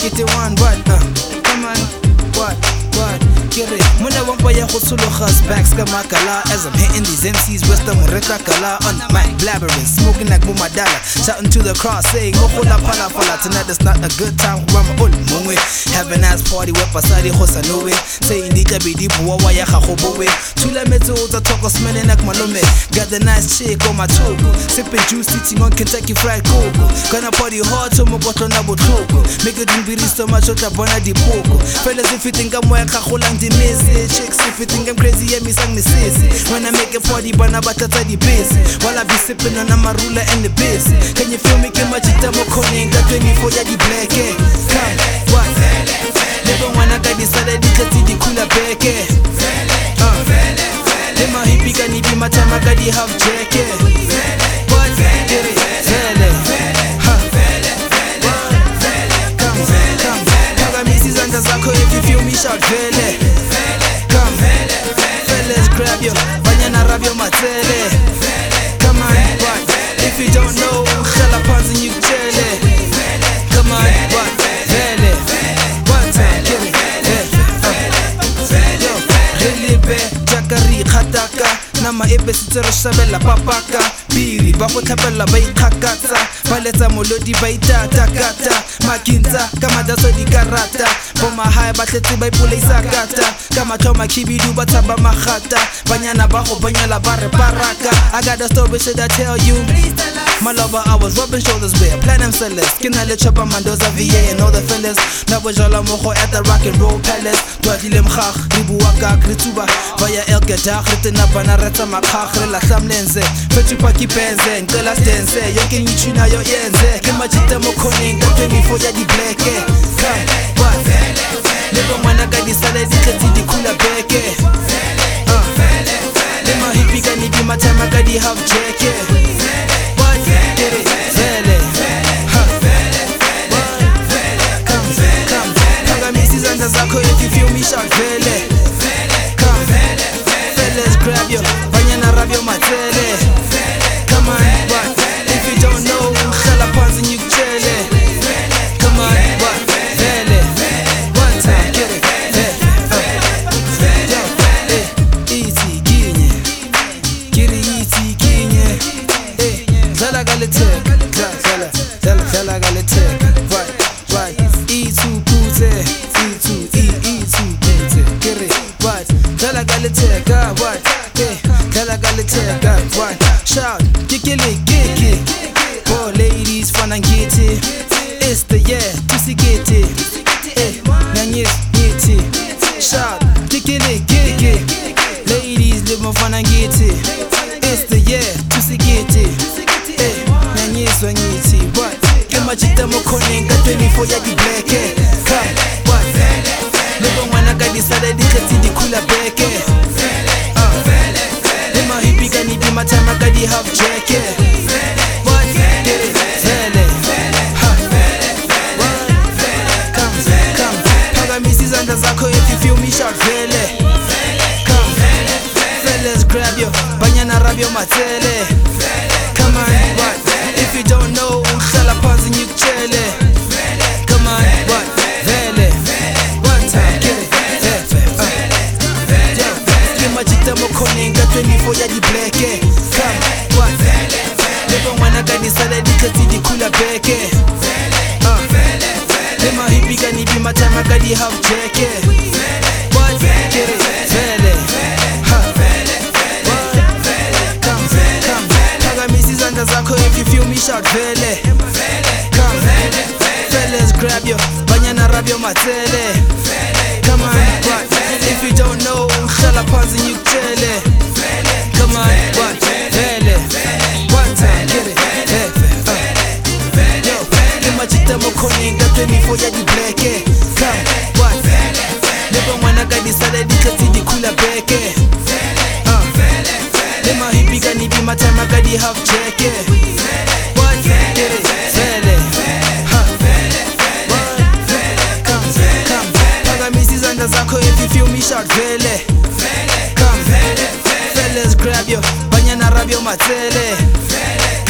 sekete one, what? Come on, what? Get it. Mona wampa ya go sologa backs ka makala as I'm hitting these MCs with the mureka kala on my blabbering, smoking like Mumadala, shouting to the cross saying Mokola pala pala. Tonight it's not a good time. Rama ul mungwe, have a nice party with pasari hosa nowe, saying dika bidi buwa ya khahobowe. Tula meto uta toko smelling like malome. Got the nice chick on my togo, sipping juice, eating on Kentucky Fried Cocoa. Gonna party hard to mokoto na botloko. Make it drink so much ota bona di poko. Fellas, if you think I'm weka khulang di message, chicks if you think I'm crazy, yeah me sang the sissy. When I make a party, bana batata di busy. While I be sipping on a marula and the busy. Can you feel me? Can my chita mo koning got 24 ya di black eh? Come, what? Never wanna get this other di kati di kula beke. Lema hippie can be my time I got the half jacket. What? Get it? Vele. Come. Paga Mrs. Under Zako if you feel me shout vele. Come, fellas grab your banyana rab your matele. Come on, what? If you don't know, khala phansi ngikutshele. Come on, what? Vele. What? Get it? Yo, relibe jakari khataka. Nama ebe sitsero shabela papaka. Biri ba go tlhapela ba ikgakatsa. Ba letsa molodi ba itatakata. Makinza kama daso di karata. Boma high ba tletse ba ipolaisa kata. Kama thoma khibidu ba tsaba magata. Banyana ba go banyala ba re baraka. I got a story should I tell you? My lover, I was rubbing shoulders with Platinum Celeste. Kina le chopper Mendoza VA and all the fellas. Na bojala mogo at the rock and roll palace. Dwadile mkhakh ribuwaka krituba. Vaya El Gadah ritena bana reta makhakh la hlamlenze. Fethu paki benze ngicela dance. Yonke ngithina yo yenze. Kema chita mo koning ka 24 ya di black. Come, what? Never wanna get this other di kati di kula beke. Lema hippie can be my time I got the half jacket. Get it, vele, come, Paga Mrs. Under Zako if you feel me shout vele. Come, fellas grab your banyana rab your matele. Come on, what? If you don't know, khala phansi ngikutshele. Come on, what? Vele, one time, get it, iti ginye, giri iti ginye. Zala galetek, zala galetek, right, E2 pute, E2 pute, get it, right, zala galetek, right, zala galetek, right, shout, kiki, oh ladies fana ngiti, it's the year, tusi giti, nanyis ngiti, shout, kiki, ladies live my fana ngiti, it's the year, tusi giti. Nanyiswa ngithi what? Kema chita mo koning ka 24 ya di black. Come, what? Never wanna get this other di kati di kula beke. Lema hippie can be my time I got the half jacket. What? Get it? Vele. Come, Paga Mrs. Under Zako if you feel me shout vele. Come, fellas grab your banyana rab your matele. Come on, what? If you don't know, khala phansi ngikutshele. Come on, what? Vele, one time, get it, yo, kema chita mo koning ka 24 ya di black. Come, what? Never wanna get this other di kati di kula beke. Lema hippie can be my time I got the half jacket. What? Get it, vele, Mrs. Under Zako if you feel me shout vele. Come, fellas grab your banyana rab your matele. Come on, what? If you don't know, khala phansi ngikutshele. Come on, what? Vele, one time, get it, yo, kema chita mo koning ka 24 ya di black. Come, what? Never wanna get this other di kati di kula beke. Lema hippie can be my time I got the half jacket. What? Get it? Vele. Come, Paga Mrs. Under Zako if you feel me shout vele. Come, fellas grab your banyana rab your matele.